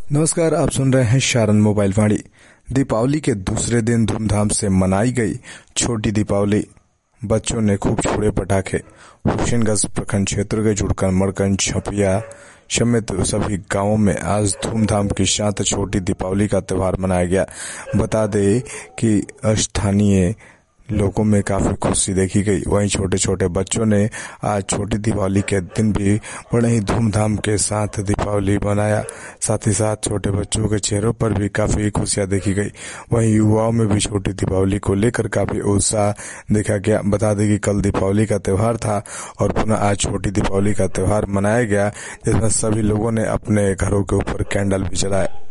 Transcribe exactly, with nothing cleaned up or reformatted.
नमस्कार, आप सुन रहे हैं शारन मोबाइल वाणी। दीपावली के दूसरे दिन धूमधाम से मनाई गई छोटी दीपावली। बच्चों ने खूब छोड़े पटाखे। हुसैनगंज प्रखंड क्षेत्र के जुड़कर मरकंज छपिया समेत सभी गांवों में आज धूमधाम के साथ छोटी दीपावली का त्यौहार मनाया गया। बता दें कि स्थानीय लोगों में काफी खुशी देखी गई। वहीं छोटे छोटे बच्चों ने आज छोटी दीपावली के दिन भी बड़े ही धूमधाम के साथ दीपावली मनाया। साथ ही साथ छोटे बच्चों के चेहरों पर भी काफी खुशियां देखी गई। वहीं युवाओं में भी छोटी दीपावली को लेकर काफी उत्साह देखा गया। बता दें कि कल दीपावली का त्यौहार था और पुनः आज छोटी दीपावली का त्यौहार मनाया गया, जिसमें सभी लोगों ने अपने घरों के ऊपर कैंडल भी जलाए।